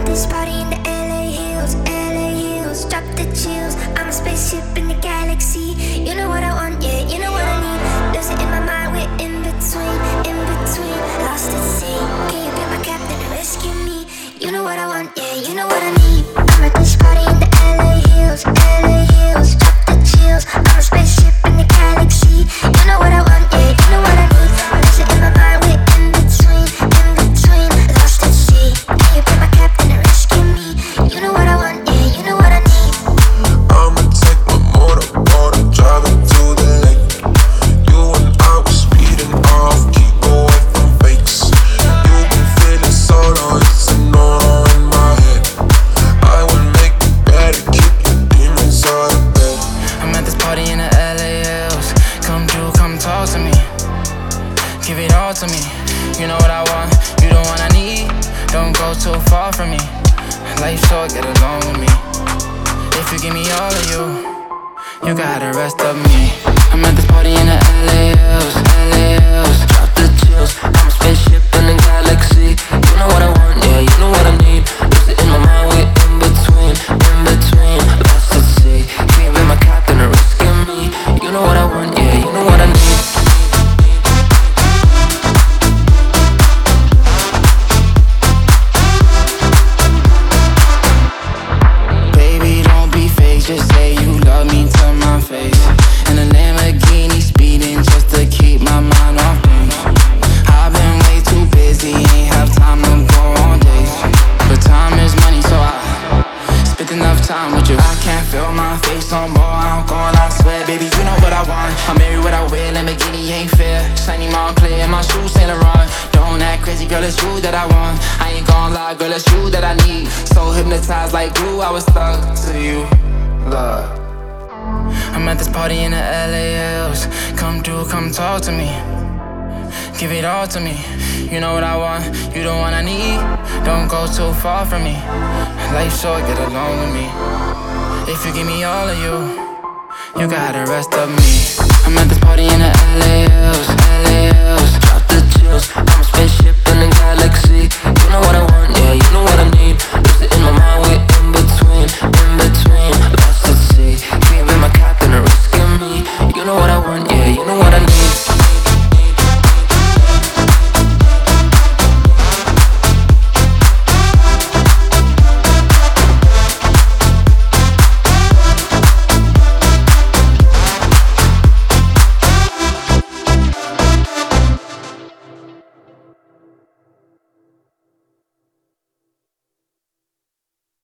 this party in the LA hills, LA hills. Drop the chills. I'm a spaceship in the galaxy. You know what I want, yeah, you know what I need. Lose it in my mind, we're in between, in between. Lost at sea. Can you be my captain and rescue me? You know what I want, yeah, you know what I need. I'm at this party in the LA hills, LA hills. Drop the chills. I'm a spaceship in the galaxy. You know what I want, yeah, you know what I need. Lose it in my mind, we're in between, in between. Lost at sea. Can you be my captain and rescue me? You know what I want, yeah, you know what I need. I'ma take my motorboat and drive it to the lake. You and I were speeding off, keep away from fakes. You been feeling so long, it's a no-no in my head. I will make it better, keep your demons out of bed. I'm at this party in the LA hills. Come through, come talk to me. Give it all to me. You know what I want, you the one I need. Don't go too far from me. Life short, get along with me. If you give me all of you, you got the rest of me. I'm at this party in the LA hills, LA hills. Drop the chills. I'm a spaceship in the galaxy. You know what I want, yeah, you know what I need. Lose it in my mind, we're in between, in between. Lost at sea. Can you be my captain and rescue me? You know what I want, yeah, you know what I need. Baby, don't be fake, just say you love me to my face. In a Lamborghini speeding just to keep my mind off things. I've been way too busy, ain't have time to go on dates. But time is money, so I spent enough time with you. I can't feel my face no more, I'm going, I swear. Baby, you know what I want, I'm married what I wear. Lamborghini ain't fair, shiny Montclair, my shoes Saint Laurent. Don't act crazy, girl, it's you that I want. I ain't gon' lie, girl, it's you that I need. So hypnotized like glue, I was stuck to you, love. I'm at this party in the LA hills. Come through, come talk to me. Give it all to me. You know what I want, you the one I need. Don't go too far from me. Life short, get along with me. If you give me all of you, you got the rest of me. I'm at this party in the LA hills, LA hills. Drop the chills. I'm a spaceship